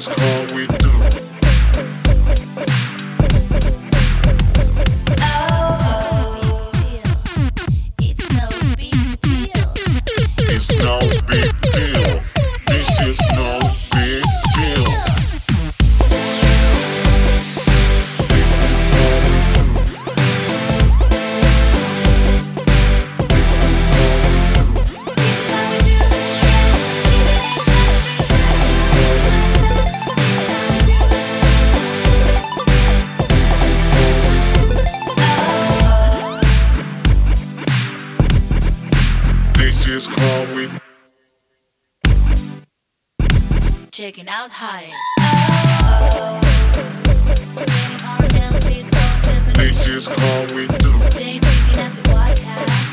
is all we do. It's no big deal. It's no big deal. This is no big deal. This is how we Checking out highs. This is how we do. Day drinking at the White House.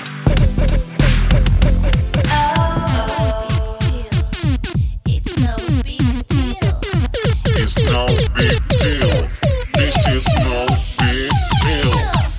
It's no big deal. It's no big deal. This is no big deal.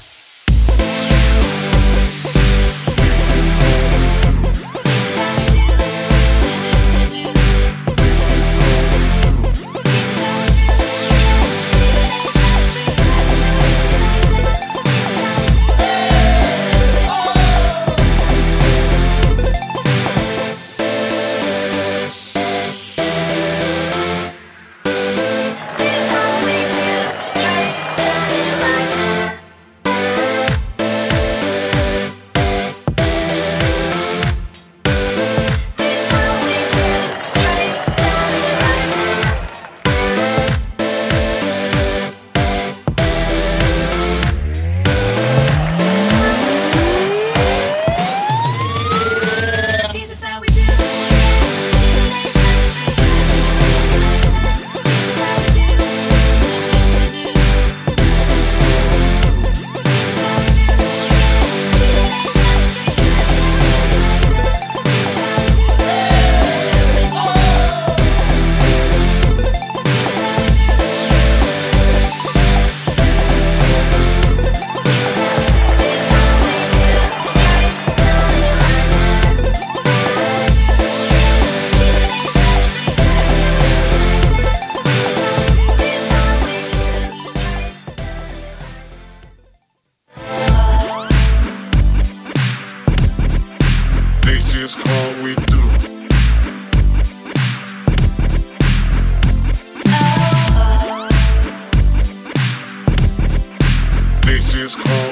This is how we do. This is how